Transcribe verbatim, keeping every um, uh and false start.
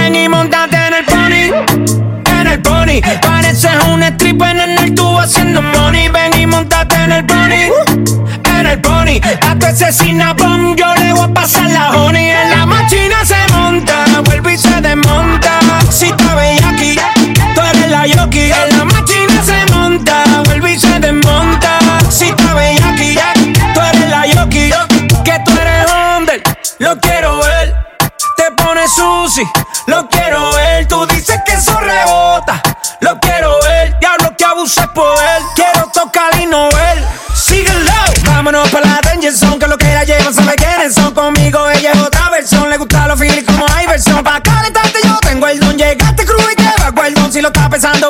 ven y montate en el pony, en el pony. Pareces un stripper en el tubo haciendo money. Ven y montate en el pony, en el pony. A tu asesina pon, yo le voy a pasar la honey. En la máquina se monta, vuelve y se desmonta. Si está bellaquí, tú eres la yoki. En la máquina se monta, vuelve y se desmonta. Si está bellaquí, tú eres la yoki. Que tú eres under, lo quiero ver. Te pones sushi, lo quiero ver. Tú dices que eso rebota, lo quiero ver. Diablo que abuses poder, quiero tocar y no ver. Síguelo, vámonos pa' la danger zone. Que lo que ella lleva sabe quiénes son. Conmigo ella es otra versión. Le gusta los feelings como Iverson. Pa' calentarte yo tengo el don. Llegaste crudo y te bajo el don. Si lo estás pensando